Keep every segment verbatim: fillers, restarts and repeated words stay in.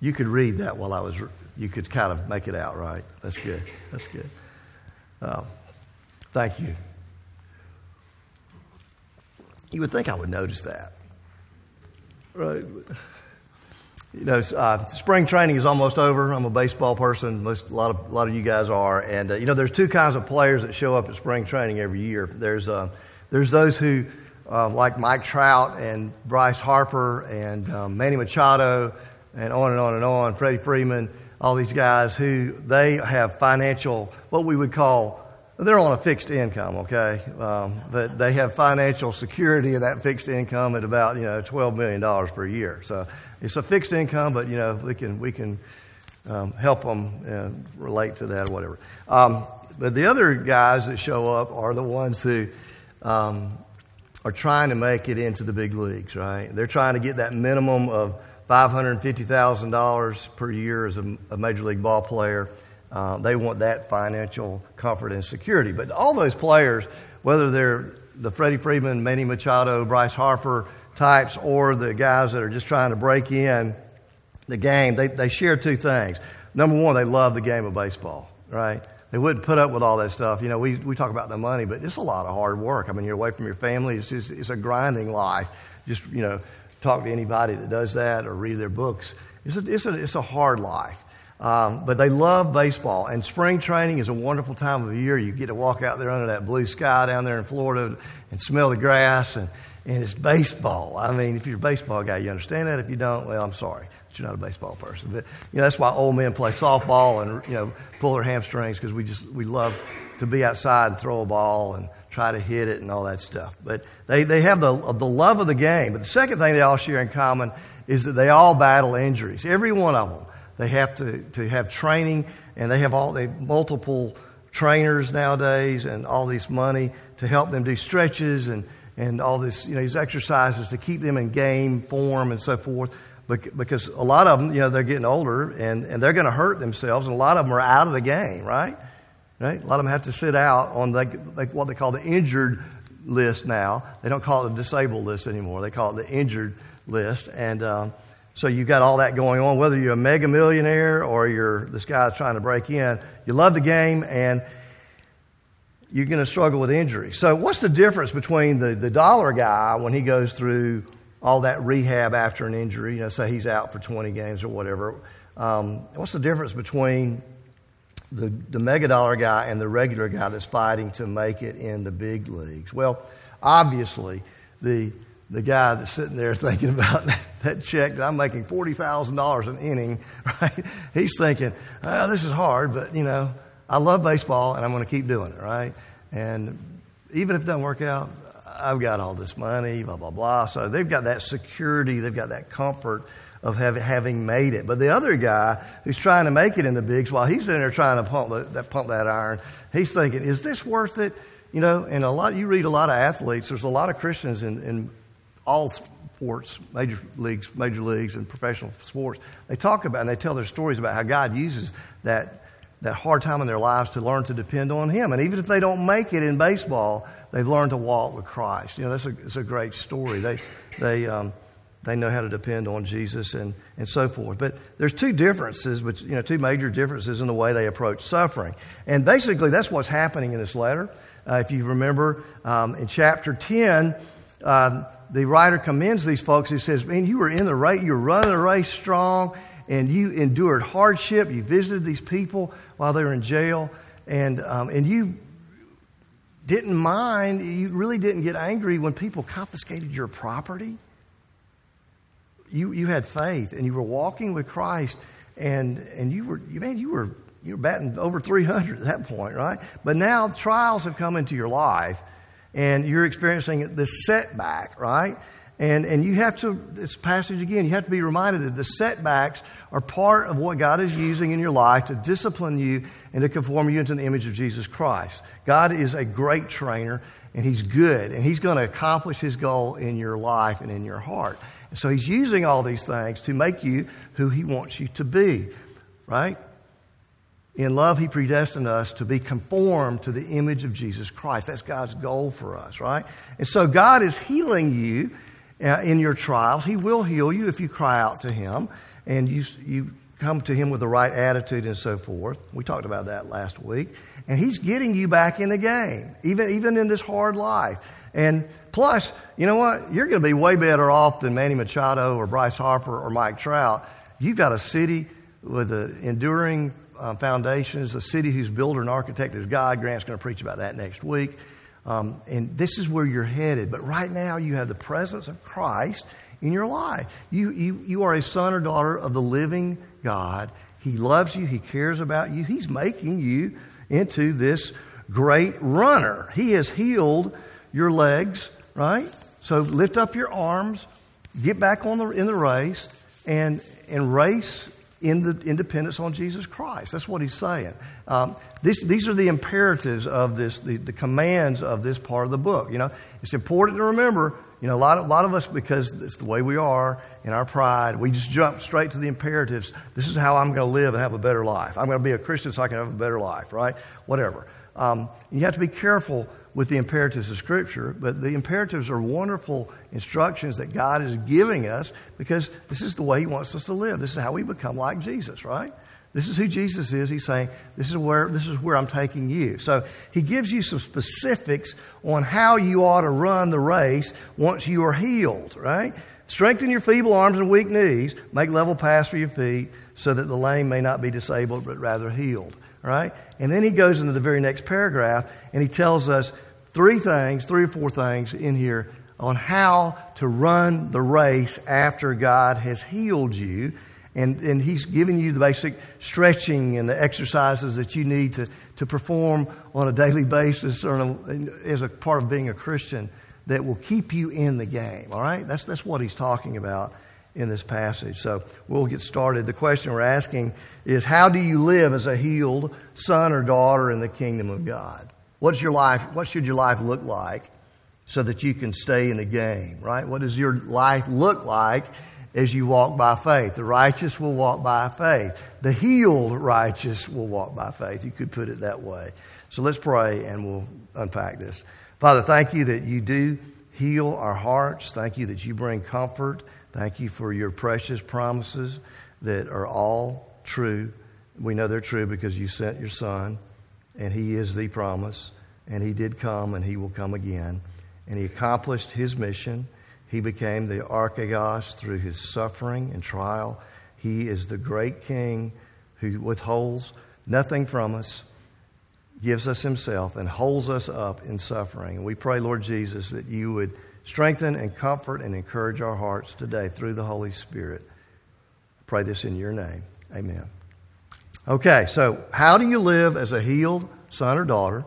You could read that while I was, you could kind of make it out, right? That's good. That's good. Uh, thank you. You would think I would notice that. Right. You know, uh, spring training is almost over. I'm a baseball person. Most, a lot of a lot of you guys are, and uh, you know, there's two kinds of players that show up at spring training every year. There's uh, there's those who uh, like Mike Trout and Bryce Harper and um, Manny Machado and on and on and on. Freddie Freeman, all these guys who they have financial, what we would call, they're on a fixed income, okay, um, but they have financial security of that fixed income at about you know twelve million dollars per year. So. It's a fixed income, but, you know, we can we can um, help them uh, relate to that or whatever. Um, but the other guys that show up are the ones who um, are trying to make it into the big leagues, right? They're trying to get that minimum of five hundred fifty thousand dollars per year as a, a major league ball player. Uh, they want that financial comfort and security. But all those players, whether they're the Freddie Freeman, Manny Machado, Bryce Harper types, or the guys that are just trying to break in the game, they, they share two things. Number one, they love the game of baseball, right? They wouldn't put up with all that stuff. You know, we, we talk about the money, but it's a lot of hard work. I mean, you're away from your family. It's just, it's a grinding life. Just, you know, talk to anybody that does that or read their books. It's a, it's a, it's a hard life. Um, but they love baseball, and spring training is a wonderful time of year. You get to walk out there under that blue sky down there in Florida and smell the grass, and, and it's baseball. I mean, if you're a baseball guy, you understand that. If you don't, well, I'm sorry, but you're not a baseball person. But you know, that's why old men play softball and you know pull their hamstrings, because we just we love to be outside and throw a ball and try to hit it and all that stuff. But they they have the the love of the game. But the second thing they all share in common is that they all battle injuries. Every one of them. They have to, to have training, and they have all they multiple trainers nowadays, and all this money to help them do stretches and, and all this, you know, these exercises to keep them in game form and so forth. Because a lot of them, you know, they're getting older and, and they're going to hurt themselves, and a lot of them are out of the game, right? Right? A lot of them have to sit out on the, like what they call the injured list now. They don't call it the disabled list anymore. They call it the injured list, and um, so you've got all that going on, whether you're a mega millionaire or you're this guy that's trying to break in. You love the game, and you're going to struggle with injury. So what's the difference between the, the dollar guy when he goes through all that rehab after an injury, you know, say he's out for twenty games or whatever. Um, what's the difference between the, the mega dollar guy and the regular guy that's fighting to make it in the big leagues? Well, obviously, the the guy that's sitting there thinking about that, that check that I'm making forty thousand dollars an inning, right? He's thinking, oh, this is hard, but, you know, I love baseball and I'm going to keep doing it, right? And even if it doesn't work out, I've got all this money, blah, blah, blah. So they've got that security, they've got that comfort of have, having made it. But the other guy who's trying to make it in the bigs, while he's in there trying to pump the, that, pump that iron, he's thinking, is this worth it? You know, and a lot, you read a lot of athletes, there's a lot of Christians in, in all sports, major leagues, major leagues and professional sports. They talk about and they tell their stories about how God uses that that hard time in their lives to learn to depend on Him. And even if they don't make it in baseball, they've learned to walk with Christ. You know, that's a, it's a great story. They they um, they know how to depend on Jesus and, and so forth. But there's two differences, but you know, two major differences in the way they approach suffering. And basically, that's what's happening in this letter. Uh, if you remember, um, in chapter ten, um, the writer commends these folks. He says, man, you were in the race, you were running the race strong, and you endured hardship. You visited these people while they were in jail, and um, and you didn't mind, you really didn't get angry when people confiscated your property. You you had faith, and you were walking with Christ, and and you were you man, you were you were batting over three hundred at that point, right? But now trials have come into your life, and you're experiencing this setback, right? And and you have to, this passage again, you have to be reminded that the setbacks are part of what God is using in your life to discipline you and to conform you into the image of Jesus Christ. God is a great trainer, and He's good, and He's going to accomplish His goal in your life and in your heart. And so He's using all these things to make you who He wants you to be, right? In love, He predestined us to be conformed to the image of Jesus Christ. That's God's goal for us, right? And so God is healing you uh, in your trials. He will heal you if you cry out to Him. and you you come to him with the right attitude and so forth. We talked about that last week. And he's getting you back in the game, even, even in this hard life. And plus, you know what? You're going to be way better off than Manny Machado or Bryce Harper or Mike Trout. You've got a city with an enduring uh, foundations, a city whose builder and architect is God. Grant's going to preach about that next week. Um, and this is where you're headed. But right now, you have the presence of Christ in your life. You, you, you are a son or daughter of the living God. He loves you. He cares about you. He's making you into this great runner. He has healed your legs, right? So lift up your arms, get back on the in the race, and and race in the independence on Jesus Christ. That's what he's saying. Um, this, these are the imperatives of this, the, the commands of this part of the book. You know, it's important to remember. You know, a lot of, a lot of us, because it's the way we are in our pride, we just jump straight to the imperatives. This is how I'm going to live and have a better life. I'm going to be a Christian so I can have a better life, right? Whatever. Um, you have to be careful with the imperatives of Scripture, but the imperatives are wonderful instructions that God is giving us because this is the way he wants us to live. This is how we become like Jesus, right? This is who Jesus is. He's saying, this is where this is where I'm taking you. So he gives you some specifics on how you ought to run the race once you are healed, right? Strengthen your feeble arms and weak knees. Make level paths for your feet so that the lame may not be disabled but rather healed, right? And then he goes into the very next paragraph and he tells us three things, three or four things in here on how to run the race after God has healed you. And, and he's giving you the basic stretching and the exercises that you need to, to perform on a daily basis or a, as a part of being a Christian that will keep you in the game. All right? That's, that's what he's talking about in this passage. So we'll get started. The question we're asking is, how do you live as a healed son or daughter in the kingdom of God? What's your life? What should your life look like so that you can stay in the game, right? What does your life look like as you walk by faith? The righteous will walk by faith. The healed righteous will walk by faith. You could put it that way. So let's pray and we'll unpack this. Father, thank you that you do heal our hearts. Thank you that you bring comfort. Thank you for your precious promises that are all true. We know they're true because you sent your Son, and he is the promise, and he did come, and he will come again. And he accomplished his mission. He became the Archegos through his suffering and trial. He is the great King who withholds nothing from us, gives us himself, and holds us up in suffering. And we pray, Lord Jesus, that you would strengthen and comfort and encourage our hearts today through the Holy Spirit. I pray this in your name. Amen. Okay, so how do you live as a healed son or daughter?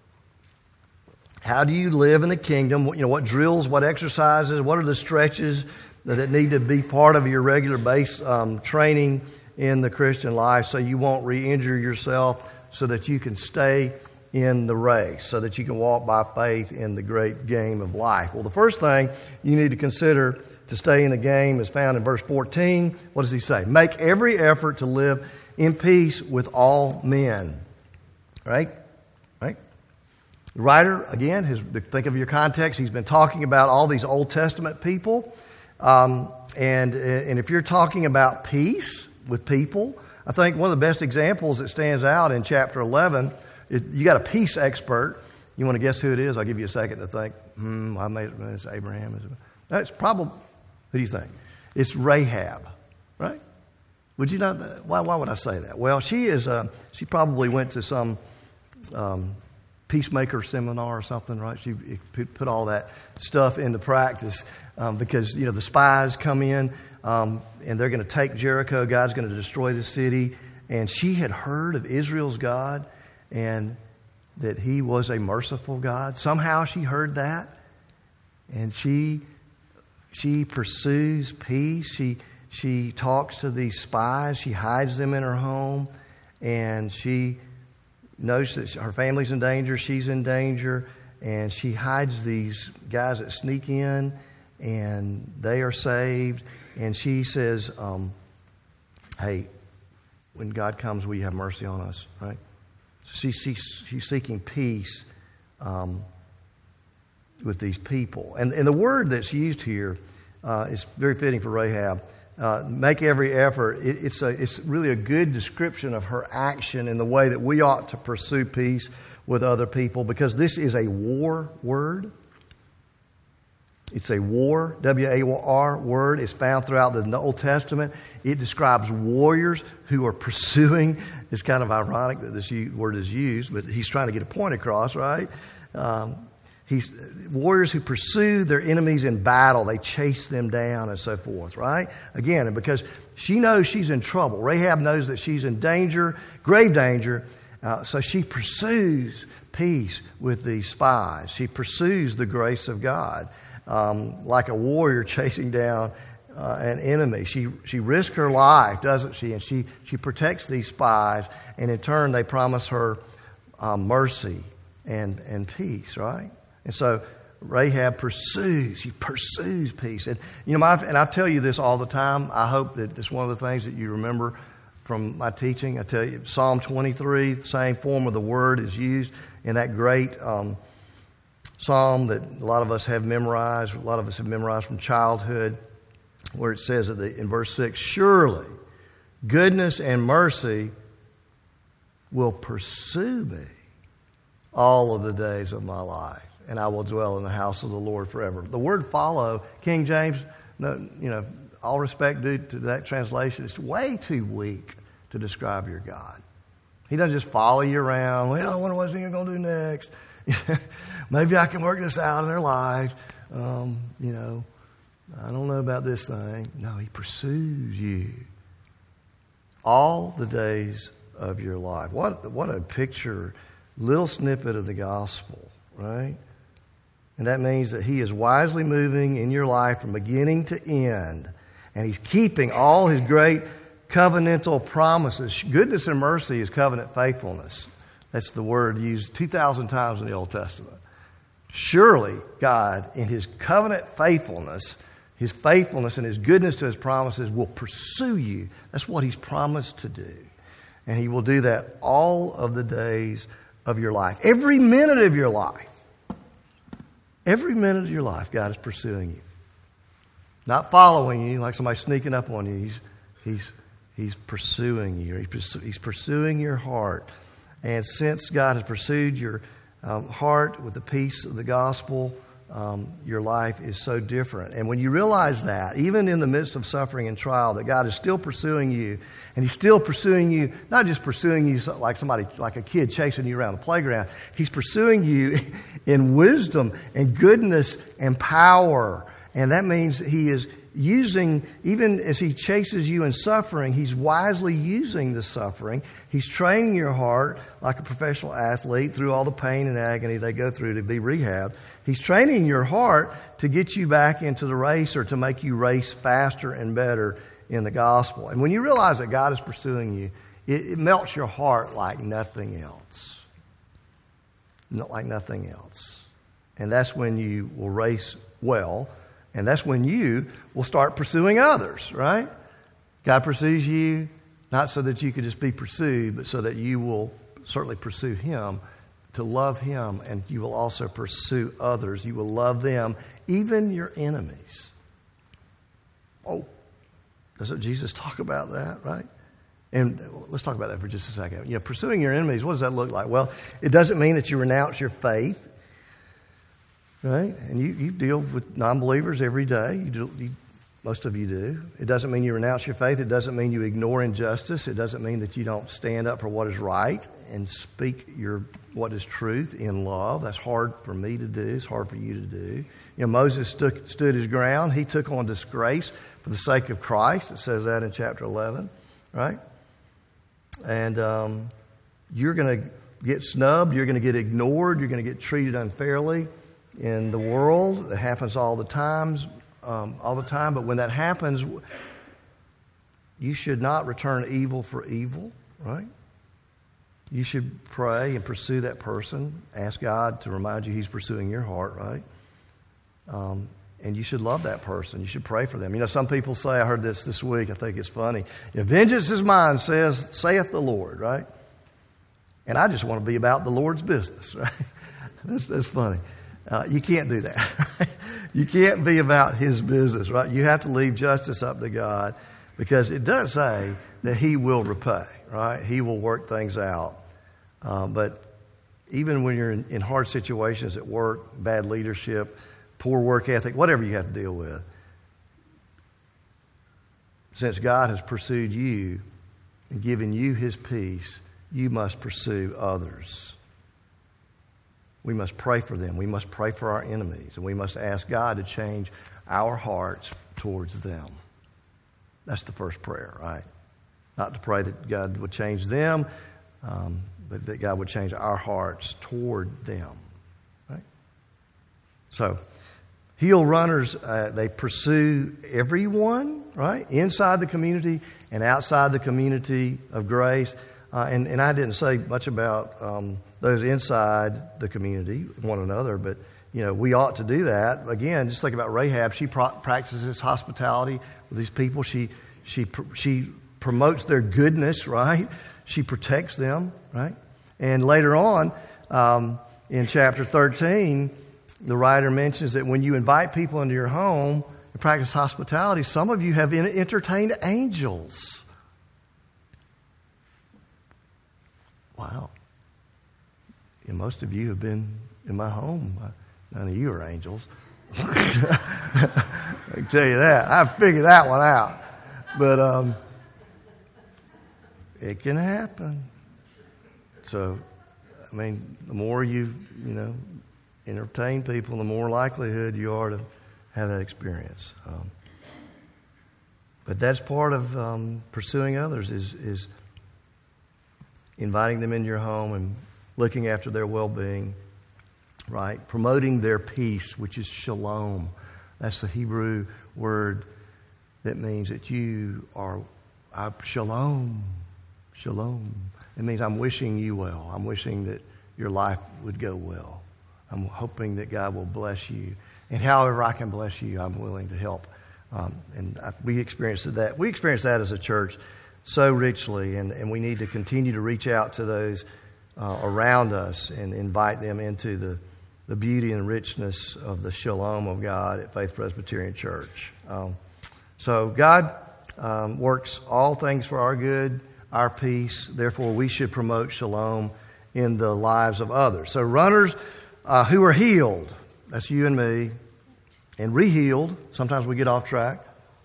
How do you live in the kingdom? You know, what drills, what exercises, what are the stretches that need to be part of your regular base um, training in the Christian life so you won't re-injure yourself, so that you can stay in the race, so that you can walk by faith in the great game of life? Well, the first thing you need to consider to stay in the game is found in verse fourteen. What does he say? Make every effort to live in peace with all men. Right? Right? The writer, again, his, think of your context. He's been talking about all these Old Testament people. Um, and, and if you're talking about peace with people, I think one of the best examples that stands out in chapter eleven, it, you got a peace expert. You want to guess who it is? I'll give you a second to think. Hmm, I made it. It's Abraham. That's probably, who do you think? It's Rahab, right? Would you not? Why, why would I say that? Well, she is. Uh, she probably went to some um, peacemaker seminar or something, right? She put all that stuff into practice um, because, you know, the spies come in um, and they're going to take Jericho. God's going to destroy the city. And she had heard of Israel's God and that he was a merciful God. Somehow she heard that. And she she pursues peace. She she talks to these spies. She hides them in her home. And she knows that her family's in danger. She's in danger. And she hides these guys that sneak in. And they are saved. And she says, um, hey, when God comes, will you have mercy on us? Right? She, she, she's seeking peace um, with these people. And, and the word that's used here uh, is very fitting for Rahab. uh, make every effort. It, it's, a, it's really a good description of her action in the way that we ought to pursue peace with other people, because this is a war word. It's a war, W A R word. It's found throughout the Old Testament. It describes warriors who are pursuing. It's kind of ironic that this word is used, but he's trying to get a point across, right? Um, he's warriors who pursue their enemies in battle. They chase them down and so forth, right? Again, and because she knows she's in trouble. Rahab knows that she's in danger, grave danger. Uh, so she pursues peace with these spies. She pursues the grace of God. Um, like a warrior chasing down uh, an enemy. She she risks her life, doesn't she? And she, she protects these spies, and in turn they promise her um, mercy and, and peace, right? And so Rahab pursues, she pursues peace. And you know, my, and I tell you this all the time. I hope that it's one of the things that you remember from my teaching. I tell you, Psalm twenty-three, the same form of the word is used in that great um Psalm that a lot of us have memorized, a lot of us have memorized from childhood, where it says that the, in verse six, surely goodness and mercy will pursue me all of the days of my life, and I will dwell in the house of the Lord forever. The word follow, King James, no, you know, all respect due to that translation, it's way too weak to describe your God. He doesn't just follow you around. Well, I wonder what he's going to do next. Maybe I can work this out in their life. Um, you know, I don't know about this thing. No, he pursues you all the days of your life. What what a picture, little snippet of the gospel, right? And that means that he is wisely moving in your life from beginning to end. And he's keeping all his great covenantal promises. Goodness and mercy is covenant faithfulness. That's the word used two thousand times in the Old Testament. Surely God, in his covenant faithfulness, his faithfulness and his goodness to his promises will pursue you. That's what he's promised to do. And he will do that all of the days of your life. Every minute of your life. Every minute of your life, God is pursuing you. Not following you like somebody sneaking up on you. He's, he's, he's pursuing you. He's, he's pursuing your heart. And since God has pursued your um, heart with the peace of the gospel, um, your life is so different. And when you realize that, even in the midst of suffering and trial, that God is still pursuing you, and he's still pursuing you, not just pursuing you like somebody, like a kid chasing you around the playground. He's pursuing you in wisdom and goodness and power. And that means he is using, even as he chases you in suffering, he's wisely using the suffering. He's training your heart like a professional athlete through all the pain and agony they go through to be rehabbed. He's training your heart to get you back into the race, or to make you race faster and better in the gospel. And when you realize that God is pursuing you, it, it melts your heart like nothing else. Not like nothing else. And that's when you will race well. And that's when you will start pursuing others, right? God pursues you, not so that you could just be pursued, but so that you will certainly pursue him, to love him, and you will also pursue others. You will love them, even your enemies. Oh, doesn't Jesus talk about that, right? And let's talk about that for just a second. You know, pursuing your enemies, what does that look like? Well, it doesn't mean that you renounce your faith. Right? And you, you deal with non-believers every day. You do, you, most of you do. It doesn't mean you renounce your faith. It doesn't mean you ignore injustice. It doesn't mean that you don't stand up for what is right and speak your what is truth in love. That's hard for me to do. It's hard for you to do. You know, Moses stood, stood his ground. He took on disgrace for the sake of Christ. It says that in chapter eleven, right? And um, you're going to get snubbed. You're going to get ignored. You're going to get treated unfairly in the world. It happens all the times, um, all the time. But when that happens, you should not return evil for evil, right? You should pray and pursue that person. Ask God to remind you he's pursuing your heart, right? Um, and you should love that person. You should pray for them. You know, some people say, I heard this this week, I think it's funny. You know, vengeance is mine, says, saith the Lord, right? And I just want to be about the Lord's business, right? that's, that's funny. Uh, you can't do that. You can't be about his business, right? You have to leave justice up to God, because it does say that he will repay, right? He will work things out. Um, but even when you're in, in hard situations at work, bad leadership, poor work ethic, whatever you have to deal with, since God has pursued you and given you his peace, you must pursue others. We must pray for them. We must pray for our enemies. And we must ask God to change our hearts towards them. That's the first prayer, right? Not to pray that God would change them, um, but that God would change our hearts toward them, right? So, healed runners, uh, they pursue everyone, right? Inside the community and outside the community of grace. Uh, and, and I didn't say much about um, those inside the community, one another, but, you know, we ought to do that. Again, just think about Rahab. She pro- practices hospitality with these people. She, she, pr- she promotes their goodness, right? She protects them, right? And later on, um, in chapter thirteen, the writer mentions that when you invite people into your home and practice hospitality, some of you have entertained angels. Wow. And most of you have been in my home. None of you are angels. I can tell you that. I figured that one out. But um, it can happen. So, I mean, the more you, you know, entertain people, the more likelihood you are to have that experience. Um, but that's part of um, pursuing others is, is inviting them into your home and looking after their well-being, right? Promoting their peace, which is shalom. That's the Hebrew word that means that you are uh, shalom, shalom. It means I'm wishing you well. I'm wishing that your life would go well. I'm hoping that God will bless you. And however I can bless you, I'm willing to help. Um, and I, we experienced that. We experienced that as a church so richly, and, and we need to continue to reach out to those uh, around us and invite them into the, the beauty and richness of the shalom of God at Faith Presbyterian Church. Um, so God um, works all things for our good, our peace. Therefore, we should promote shalom in the lives of others. So runners uh, who are healed, that's you and me, and re-healed. Sometimes we get off track.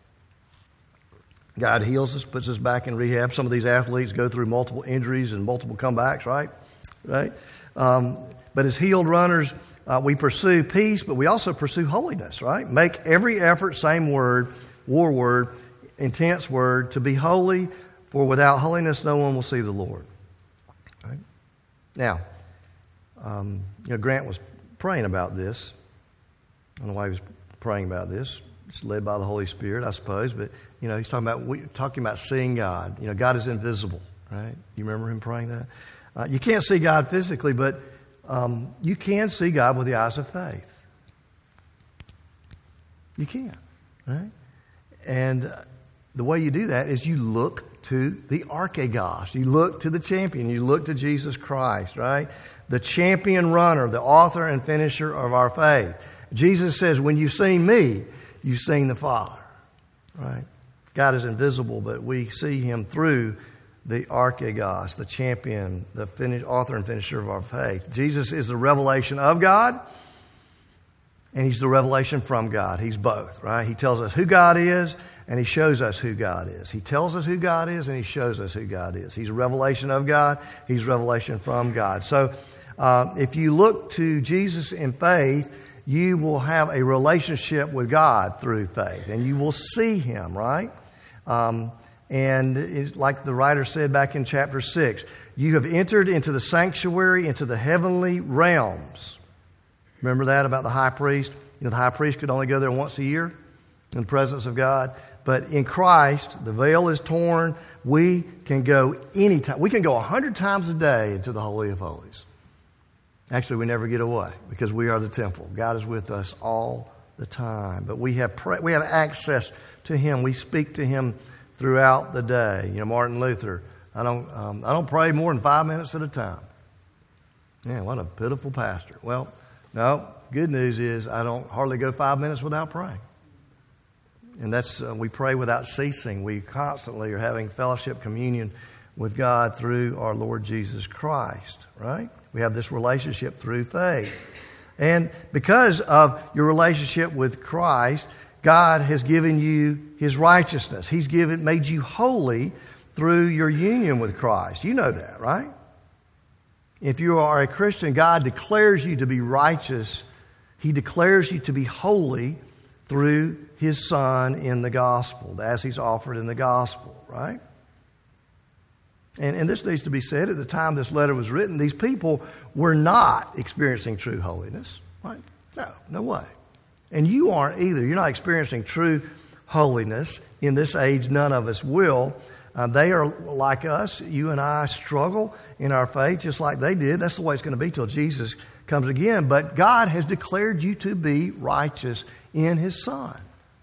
God heals us, puts us back in rehab. Some of these athletes go through multiple injuries and multiple comebacks, right? Right. Um, but as healed runners, uh, we pursue peace, but we also pursue holiness, right? Make every effort, same word, war word, intense word, to be holy, for without holiness no one will see the Lord. Right? Now, um, you know, Grant was praying about this. I don't know why he was praying about this. It's led by the Holy Spirit, I suppose, but you know, he's talking about we, talking about seeing God. You know, God is invisible, right? You remember him praying that? Uh, you can't see God physically, but um, you can see God with the eyes of faith. You can, right? And uh, the way you do that is you look to the archegos. You look to the champion. You look to Jesus Christ, right? The champion runner, the author and finisher of our faith. Jesus says, when you've seen me, you've seen the Father, right? God is invisible, but we see him through the archegos, the champion, the finish, author and finisher of our faith. Jesus is the revelation of God, and he's the revelation from God. He's both, right? He tells us who God is, and he shows us who God is. He tells us who God is, and he shows us who God is. He's a revelation of God. He's a revelation from God. So uh, if you look to Jesus in faith, you will have a relationship with God through faith, and you will see him, right? Um, and it's like the writer said back in chapter six, you have entered into the sanctuary, into the heavenly realms. Remember that about the high priest? You know, the high priest could only go there once a year in the presence of God. But in Christ, the veil is torn. We can go anytime. We can go a hundred times a day into the Holy of Holies. Actually, we never get away because we are the temple. God is with us all the time. But we have pre- we have access to him. We speak to him throughout the day. You know, Martin Luther, I don't um, I don't pray more than five minutes at a time. Man, what a pitiful pastor. Well, no, Good news is I don't hardly go five minutes without praying. And that's, uh, we pray without ceasing. We constantly are having fellowship, communion with God through our Lord Jesus Christ, right? We have this relationship through faith. And because of your relationship with Christ, God has given you His righteousness. He's given, made you holy through your union with Christ. You know that, right? If you are a Christian, God declares you to be righteous. He declares you to be holy through His Son in the gospel, as He's offered in the gospel, right? And, and this needs to be said, at the time this letter was written, these people were not experiencing true holiness, right? No, no way. And you aren't either. You're not experiencing true holiness. In this age, none of us will. Uh, they are like us. You and I struggle in our faith just like they did. That's the way it's going to be till Jesus comes again. But God has declared you to be righteous in His Son.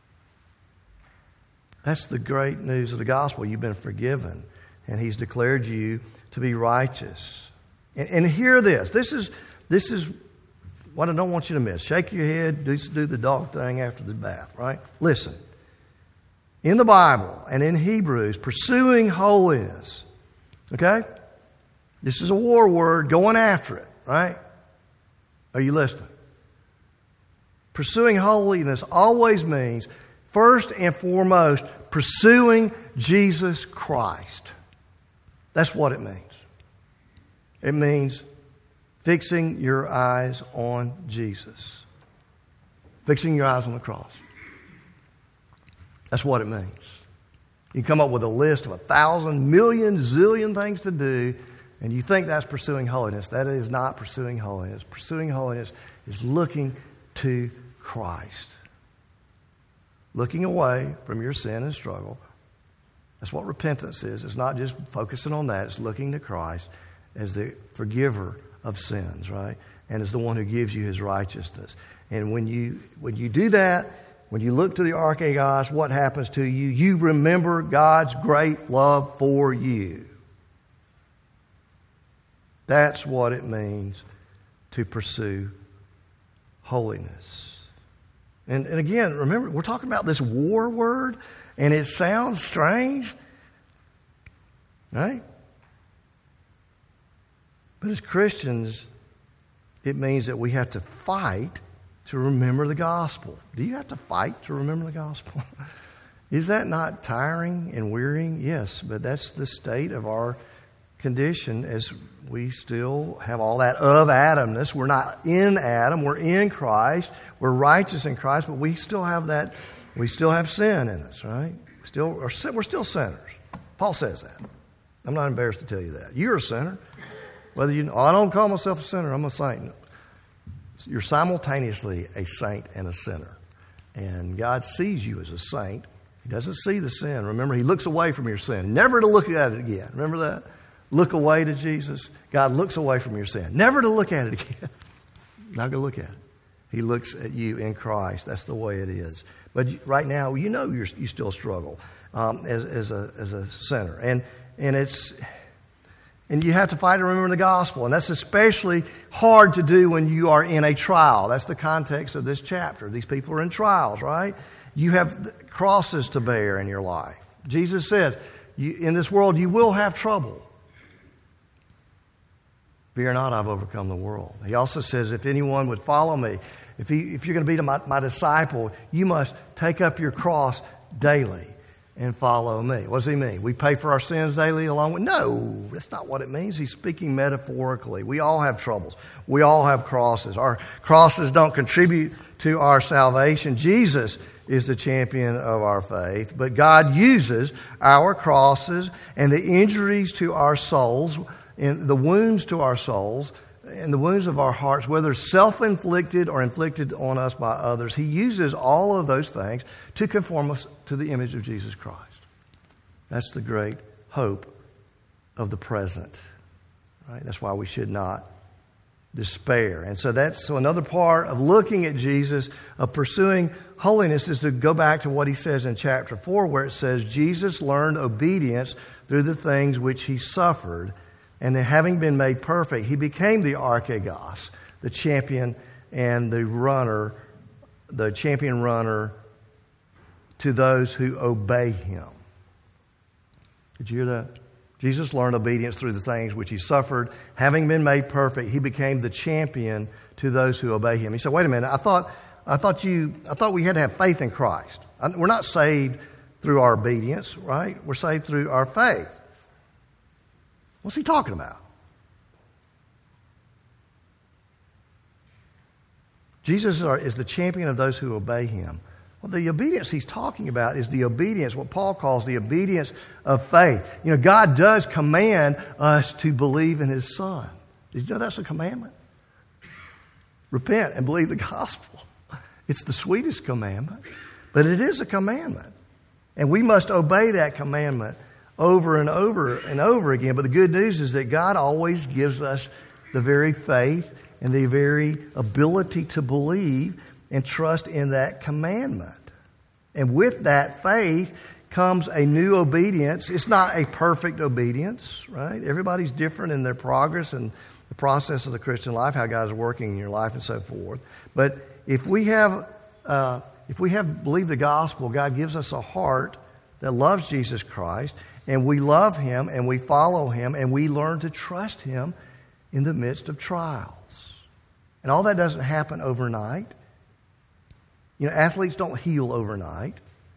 That's the great news of the gospel. You've been forgiven, and He's declared you to be righteous. And, and hear this. This is this is what I don't want you to miss. Shake your head. Do, do the dog thing after the bath, right? Listen. In the Bible and in Hebrews, pursuing holiness, okay? This is a war word, going after it, right? Are you listening? Pursuing holiness always means, first and foremost, pursuing Jesus Christ. That's what it means. It means fixing your eyes on Jesus. Fixing your eyes on the cross. That's what it means. You come up with a list of a thousand, million, zillion things to do, and you think that's pursuing holiness. That is not pursuing holiness. Pursuing holiness is looking to Christ. Looking away from your sin and struggle. That's what repentance is. It's not just focusing on that. It's looking to Christ as the forgiver of sins, right? And as the one who gives you His righteousness. And when you when you do that, when you look to the Archegos, what happens to you? You remember God's great love for you. That's what it means to pursue holiness. And, and again, remember, we're talking about this war word, and it sounds strange, right? But as Christians, it means that we have to fight to remember the gospel. Do you have to fight to remember the gospel? Is that not tiring and wearying? Yes, but that's the state of our condition as we still have all that of Adamness. We're not in Adam. We're in Christ. We're righteous in Christ, but we still have that. We still have sin in us, right? We still, we're still sinners. Paul says that. I'm not embarrassed to tell you that. You're a sinner. Whether you, oh, I don't call myself a sinner. I'm a saint. You're simultaneously a saint and a sinner. And God sees you as a saint. He doesn't see the sin. Remember, He looks away from your sin. Never to look at it again. Remember that? Look away to Jesus. God looks away from your sin. Never to look at it again. Not going to look at it. He looks at you in Christ. That's the way it is. But right now, you know you're, you still struggle um, as, as, a, as a sinner. And, and it's... And you have to fight to remember the gospel. And that's especially hard to do when you are in a trial. That's the context of this chapter. These people are in trials, right? You have crosses to bear in your life. Jesus said, you, in this world you will have trouble. Fear not, I've overcome the world. He also says, if anyone would follow me, if, he, if you're going to be my, my disciple, you must take up your cross daily and follow me. What does he mean? We pay for our sins daily along with... No, that's not what it means. He's speaking metaphorically. We all have troubles. We all have crosses. Our crosses don't contribute to our salvation. Jesus is the champion of our faith, but God uses our crosses and the injuries to our souls and the wounds to our souls and the wounds of our hearts, whether self-inflicted or inflicted on us by others. He uses all of those things to conform us to the image of Jesus Christ. That's the great hope of the present. Right? That's why we should not despair. And so that's so another part of looking at Jesus, of pursuing holiness, is to go back to what he says in chapter four, where it says, Jesus learned obedience through the things which he suffered, and then having been made perfect, he became the Archegos, the champion and the runner, the champion runner, to those who obey him. Did you hear that? Jesus learned obedience through the things which he suffered. Having been made perfect, he became the champion to those who obey him. He said, wait a minute, I thought I thought you I thought we had to have faith in Christ. We're not saved through our obedience, right? We're saved through our faith. What's he talking about? Jesus is the champion of those who obey him. Well, the obedience he's talking about is the obedience, what Paul calls the obedience of faith. You know, God does command us to believe in his Son. Did you know that's a commandment? Repent and believe the gospel. It's the sweetest commandment, but it is a commandment. And we must obey that commandment over and over and over again. But the good news is that God always gives us the very faith and the very ability to believe and trust in that commandment. And with that faith comes a new obedience. It's not a perfect obedience, right? Everybody's different in their progress and the process of the Christian life, how God's working in your life and so forth. But if we have, uh, if we have believed the gospel, God gives us a heart that loves Jesus Christ, and we love him and we follow him and we learn to trust him in the midst of trials. And all that doesn't happen overnight. You know, athletes don't heal overnight.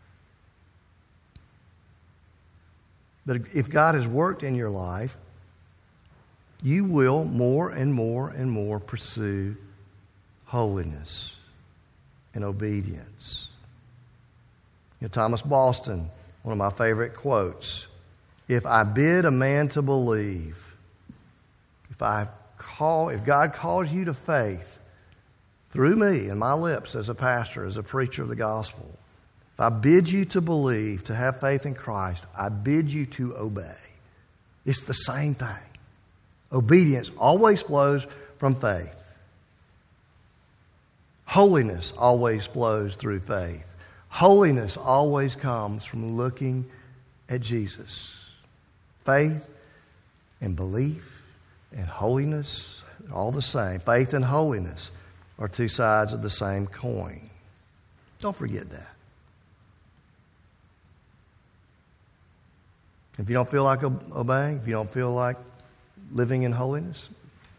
But if God has worked in your life, you will more and more and more pursue holiness and obedience. You know, Thomas Boston, one of my favorite quotes, if I bid a man to believe, if I call, if God calls you to faith, through me and my lips as a pastor, as a preacher of the gospel, if I bid you to believe, to have faith in Christ, I bid you to obey. It's the same thing. Obedience always flows from faith. Holiness always flows through faith. Holiness always comes from looking at Jesus. Faith and belief and holiness are all the same. Faith and holiness are two sides of the same coin. Don't forget that. If you don't feel like obeying, if you don't feel like living in holiness,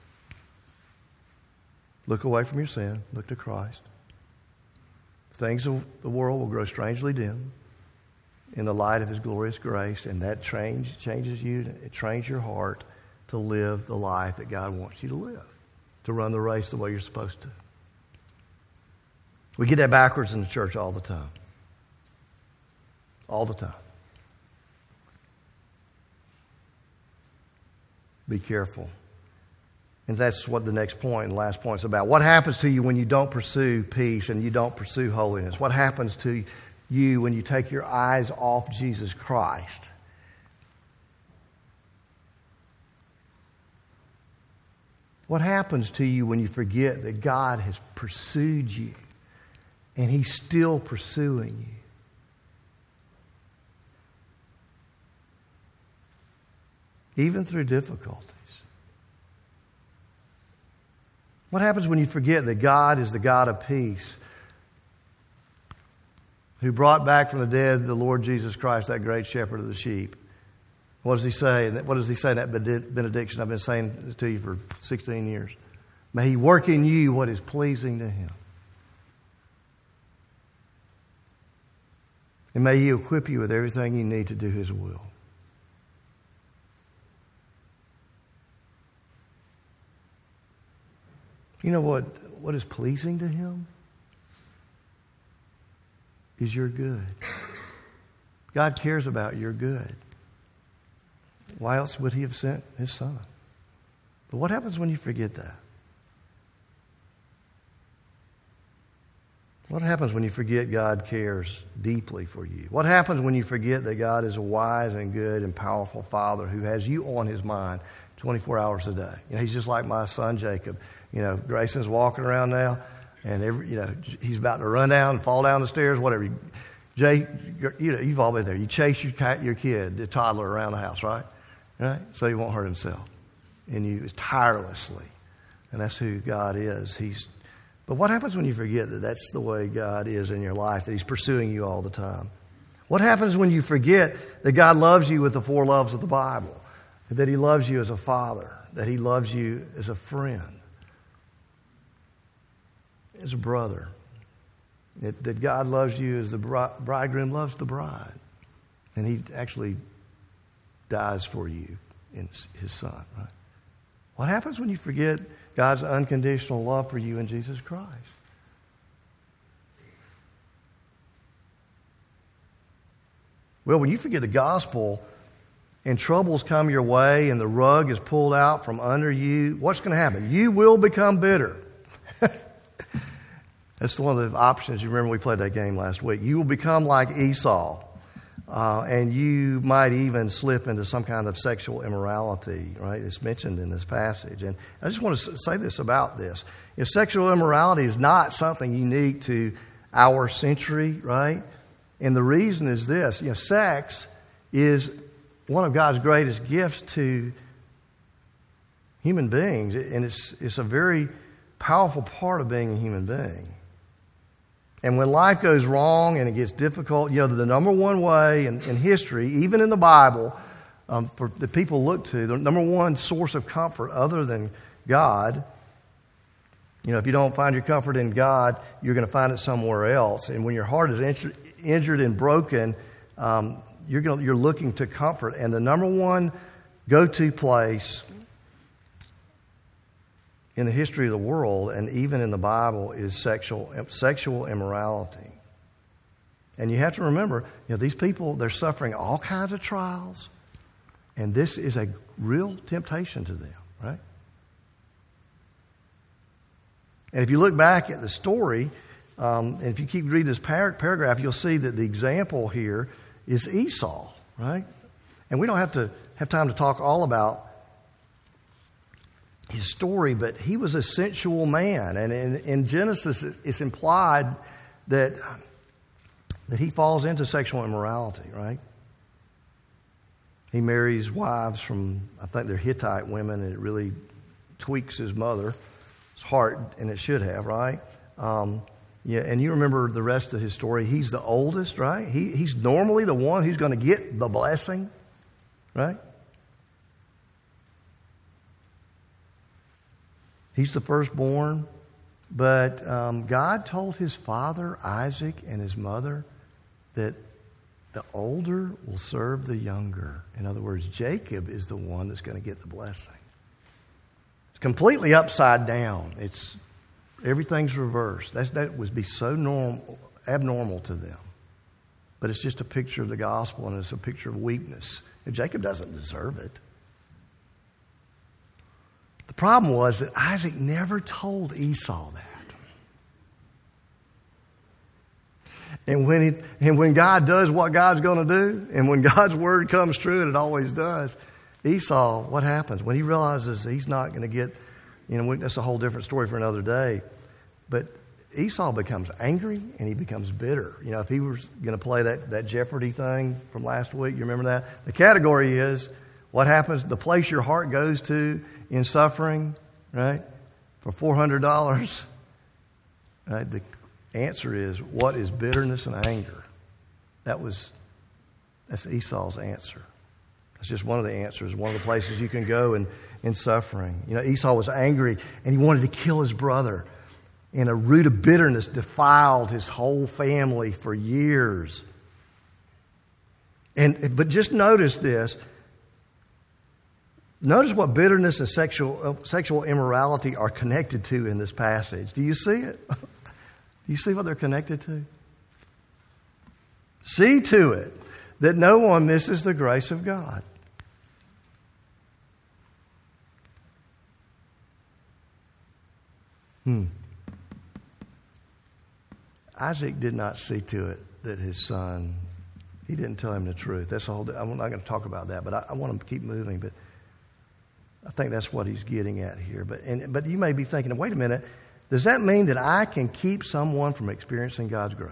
look away from your sin. Look to Christ. Things of the world will grow strangely dim in the light of his glorious grace, and that change, changes you. It trains your heart to live the life that God wants you to live, to run the race the way you're supposed to. We get that backwards in the church all the time. All the time. Be careful. And that's what the next point and last point is about. What happens to you when you don't pursue peace and you don't pursue holiness? What happens to you when you take your eyes off Jesus Christ? What happens to you when you forget that God has pursued you and he's still pursuing you? Even through difficulties. What happens when you forget that God is the God of peace, who brought back from the dead the Lord Jesus Christ, that great shepherd of the sheep? What does he say? What does he say in that benediction I've been saying to you for sixteen years? May he work in you what is pleasing to him. And may he equip you with everything you need to do his will. You know what, what is pleasing to him? Is your good. God cares about your good. Why else would he have sent his son? But what happens when you forget that? What happens when you forget God cares deeply for you? What happens when you forget that God is a wise and good and powerful Father who has you on his mind twenty-four hours a day? You know, he's just like my son Jacob. You know, Grayson's walking around now, and every, you know, he's about to run down and fall down the stairs, whatever. Jay, you know, you've all been there. You chase your your kid, the toddler, around the house, right? Right? So he won't hurt himself. And you tirelessly. And that's who God is. He's But what happens when you forget that that's the way God is in your life, that He's pursuing you all the time? What happens when you forget that God loves you with the four loves of the Bible, that He loves you as a father, that He loves you as a friend, as a brother, that, that God loves you as the bridegroom loves the bride, and He actually dies for you in His Son, right? What happens when you forget God's unconditional love for you in Jesus Christ? Well, when you forget the gospel and troubles come your way and the rug is pulled out from under you, what's going to happen? You will become bitter. That's one of the options. You remember we played that game last week. You will become like Esau. Uh, and you might even slip into some kind of sexual immorality, right? It's mentioned in this passage. And I just want to say this about this. If sexual immorality is not something unique to our century, right? And the reason is this. You know, sex is one of God's greatest gifts to human beings. And it's, it's a very powerful part of being a human being. And when life goes wrong and it gets difficult, you know, the number one way in, in history, even in the Bible, um, for the people look to, the number one source of comfort other than God, you know, if you don't find your comfort in God, you're going to find it somewhere else. And when your heart is injured, injured and broken, um, you're going to, you're looking to comfort. And the number one go-to place in the history of the world, and even in the Bible, is sexual sexual immorality. And you have to remember, you know, these people, they're suffering all kinds of trials, and this is a real temptation to them, right? And if you look back at the story, um, and if you keep reading this par- paragraph, you'll see that the example here is Esau, right? And we don't have to have time to talk all about his story, but he was a sensual man. And in, in Genesis, it's implied that, that he falls into sexual immorality, right? He marries wives from, I think they're Hittite women, and it really tweaks his mother's heart, and it should have, right? Um, yeah, and you remember the rest of his story. He's the oldest, right? He, he's normally the one who's going to get the blessing, right? He's the firstborn, but um, God told his father, Isaac, and his mother that the older will serve the younger. In other words, Jacob is the one that's going to get the blessing. It's completely upside down. It's everything's reversed. That's, that would be so normal, abnormal to them. But it's just a picture of the gospel, and it's a picture of weakness. And Jacob doesn't deserve it. The problem was that Isaac never told Esau that. And when it, and when God does what God's going to do, and when God's word comes true, and it always does, Esau, what happens? When he realizes he's not going to get, you know, that's a whole different story for another day. But Esau becomes angry and he becomes bitter. You know, if he was going to play that, that Jeopardy thing from last week, you remember that? The category is what happens, the place your heart goes to in suffering, right, for four hundred dollars, right, the answer is, what is bitterness and anger? That was, that's Esau's answer. That's just one of the answers, one of the places you can go in, in suffering. You know, Esau was angry and he wanted to kill his brother. And a root of bitterness defiled his whole family for years. And but just notice this. Notice what bitterness and sexual uh, sexual immorality are connected to in this passage. Do you see it? Do you see what they're connected to? See to it that no one misses the grace of God. Hmm. Isaac did not see to it that his son, he didn't tell him the truth. That's all. I'm not going to talk about that, but I, I want to keep moving. But I think that's what he's getting at here. But and, but you may be thinking, wait a minute, does that mean that I can keep someone from experiencing God's grace?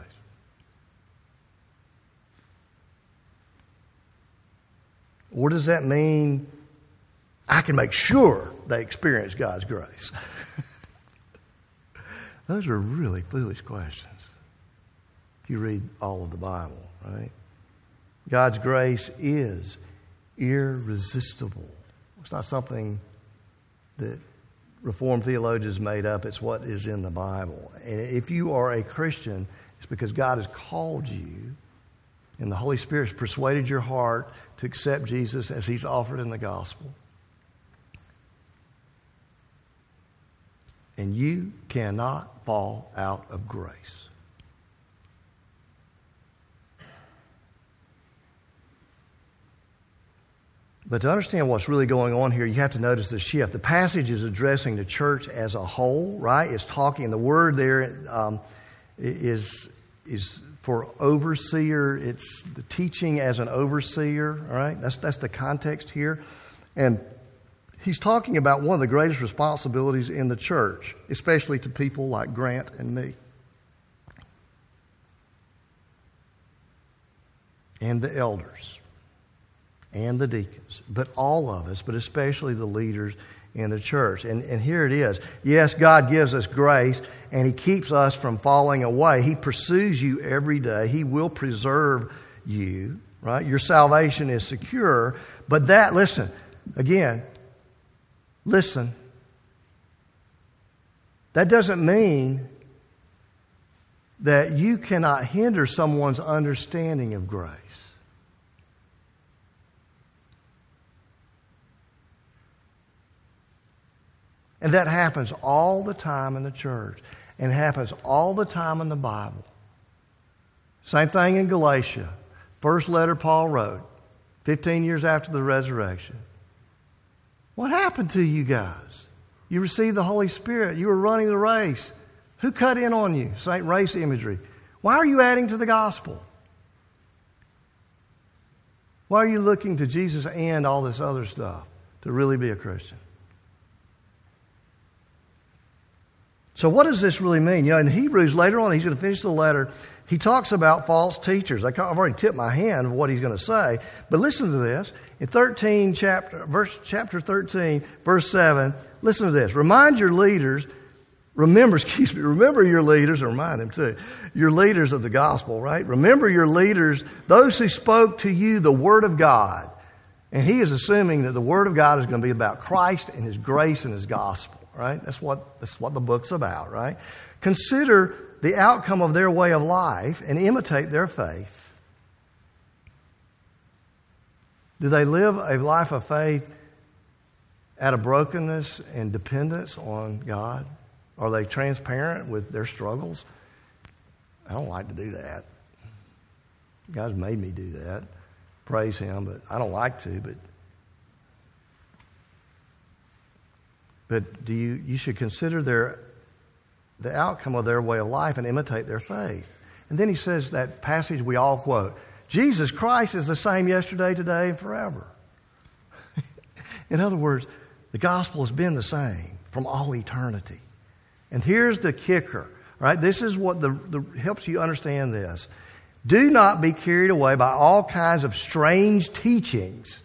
Or does that mean I can make sure they experience God's grace? Those are really foolish questions if you read all of the Bible, right? God's grace is irresistible. It's not something that Reformed theologians made up. It's what is in the Bible. And if you are a Christian, it's because God has called you and the Holy Spirit has persuaded your heart to accept Jesus as He's offered in the gospel. And you cannot fall out of grace. But to understand what's really going on here, you have to notice the shift. The passage is addressing the church as a whole, right? It's talking, the word there um, is, is for overseer. It's the teaching as an overseer, all right? That's, that's the context here. And he's talking about one of the greatest responsibilities in the church, especially to people like Grant and me. And the elders. And the deacons, but all of us, but especially the leaders in the church. And, and here it is. Yes, God gives us grace, and He keeps us from falling away. He pursues you every day. He will preserve you, right? Your salvation is secure. But that, listen, again, listen. That doesn't mean that you cannot hinder someone's understanding of grace. And that happens all the time in the church. And it happens all the time in the Bible. Same thing in Galatia. First letter Paul wrote, fifteen years after the resurrection. What happened to you guys? You received the Holy Spirit. You were running the race. Who cut in on you? Saint race imagery. Why are you adding to the gospel? Why are you looking to Jesus and all this other stuff to really be a Christian? So what does this really mean? You know, in Hebrews, later on, he's going to finish the letter. He talks about false teachers. I've already tipped my hand of what he's going to say. But listen to this. In thirteen chapter, verse, chapter thirteen, verse seven, listen to this. Remind your leaders, remember, excuse me, remember your leaders, and remind them too, your leaders of the gospel, right? Remember your leaders, those who spoke to you the word of God. And he is assuming that the word of God is going to be about Christ and His grace and His gospel. Right? That's what, that's what the book's about, right? Consider the outcome of their way of life and imitate their faith. Do they live a life of faith out of brokenness and dependence on God? Are they transparent with their struggles? I don't like to do that. God's made me do that. Praise Him, but I don't like to, but But do you, you should consider their, the outcome of their way of life and imitate their faith. And then he says that passage we all quote, Jesus Christ is the same yesterday, today, and forever. In other words, the gospel has been the same from all eternity. And here's the kicker, right? This is what the, the helps you understand this. Do not be carried away by all kinds of strange teachings.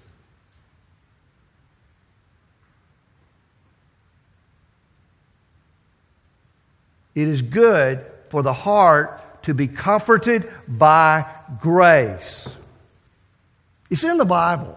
It is good for the heart to be comforted by grace. It's in the Bible.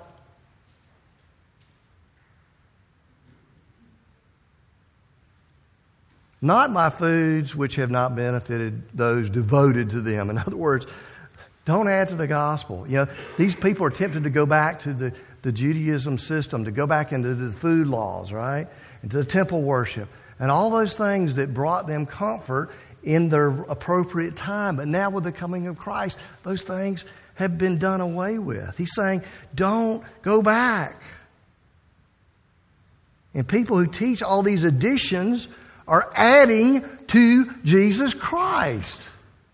Not by foods which have not benefited those devoted to them. In other words, don't add to the gospel. You know, these people are tempted to go back to the, the Judaism system, to go back into the food laws, right? Into the temple worship. And all those things that brought them comfort in their appropriate time. But now with the coming of Christ, those things have been done away with. He's saying, don't go back. And people who teach all these additions are adding to Jesus Christ.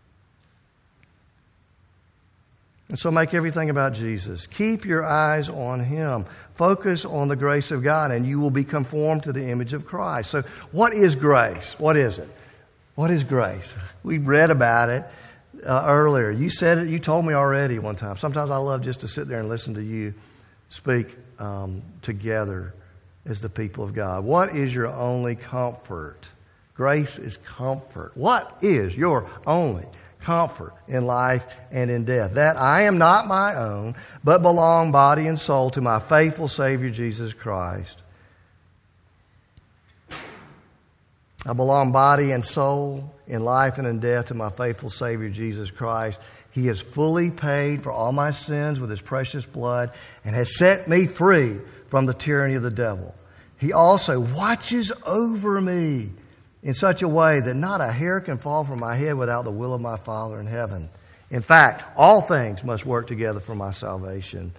And so make everything about Jesus. Keep your eyes on Him. Focus on the grace of God, and you will be conformed to the image of Christ. So what is grace? What is it? What is grace? We read about it uh, earlier. You said it. You told me already one time. Sometimes I love just to sit there and listen to you speak um, together as the people of God. What is your only comfort? Grace is comfort. What is your only comfort in life and in death? That I am not my own, but belong body and soul to my faithful Savior, Jesus Christ. I belong body and soul in life and in death to my faithful Savior, Jesus Christ. He has fully paid for all my sins with His precious blood and has set me free from the tyranny of the devil. He also watches over me in such a way that not a hair can fall from my head without the will of my Father in heaven. In fact, all things must work together for my salvation.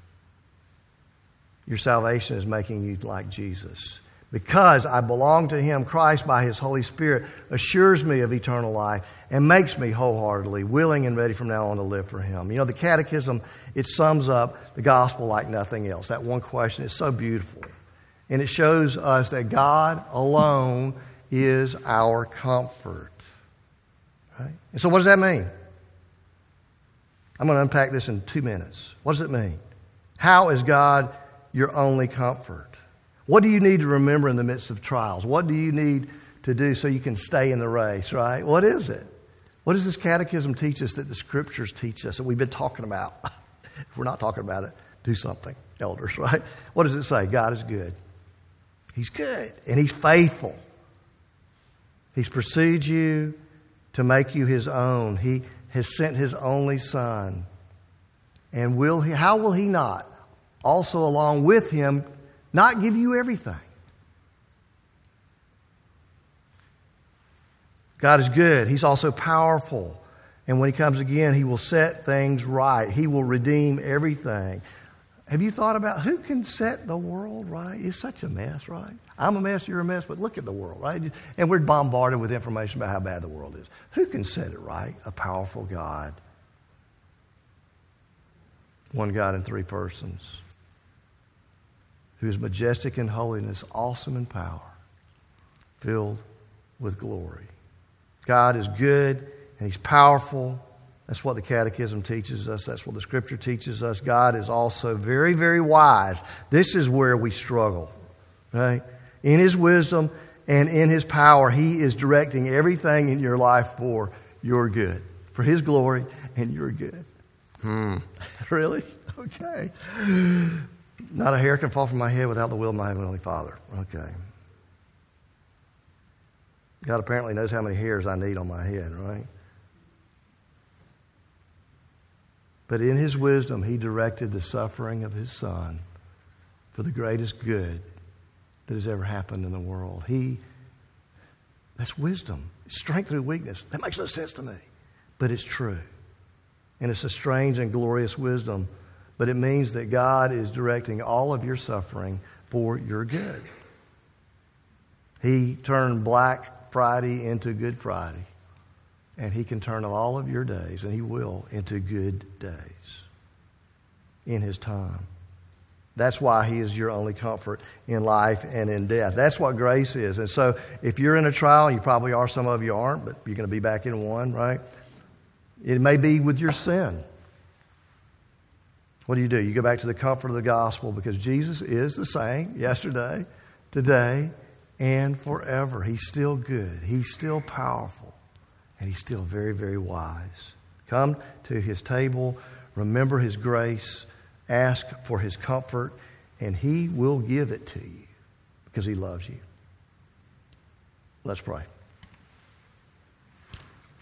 Your salvation is making you like Jesus. Because I belong to Him, Christ, by His Holy Spirit, assures me of eternal life and makes me wholeheartedly willing and ready from now on to live for Him. You know, the Catechism, it sums up the gospel like nothing else. That one question is so beautiful. And it shows us that God alone is our comfort. Right? And so what does that mean? I'm going to unpack this in two minutes. What does it mean? How is God your only comfort? What do you need to remember in the midst of trials? What do you need to do so you can stay in the race, right? What is it? What does this catechism teach us that the Scriptures teach us that we've been talking about? If we're not talking about it, do something, elders, right? What does it say? God is good. He's good, and He's faithful. He's pursued you to make you His own. He has sent His only Son. And will He, how will He not also along with Him not give you everything? God is good. He's also powerful. And when He comes again, He will set things right. He will redeem everything. Have you thought about who can set the world right? It's such a mess, right? I'm a mess, you're a mess, but look at the world, right? And we're bombarded with information about how bad the world is. Who can set it right? A powerful God. One God in three persons, who is majestic in holiness, awesome in power, filled with glory. God is good and He's powerful. That's what the Catechism teaches us. That's what the Scripture teaches us. God is also very, very wise. This is where we struggle, right? In His wisdom and in His power, He is directing everything in your life for your good, for His glory and your good. Hmm. Really? Okay. Not a hair can fall from my head without the will of my Heavenly Father. Okay. God apparently knows how many hairs I need on my head, right? But in His wisdom, He directed the suffering of His Son for the greatest good that has ever happened in the world. He, that's wisdom. It's strength through weakness. That makes no sense to me. But it's true. And it's a strange and glorious wisdom. But it means that God is directing all of your suffering for your good. He turned Black Friday into Good Friday. And He can turn all of your days, and He will, into good days in His time. That's why He is your only comfort in life and in death. That's what grace is. And so if you're in a trial, you probably are, some of you aren't, but you're going to be back in one, right? It may be with your sin. What do you do? You go back to the comfort of the gospel because Jesus is the same yesterday, today, and forever. He's still good. He's still powerful. And He's still very, very wise. Come to His table, remember His grace, ask for His comfort, and He will give it to you because He loves you. Let's pray.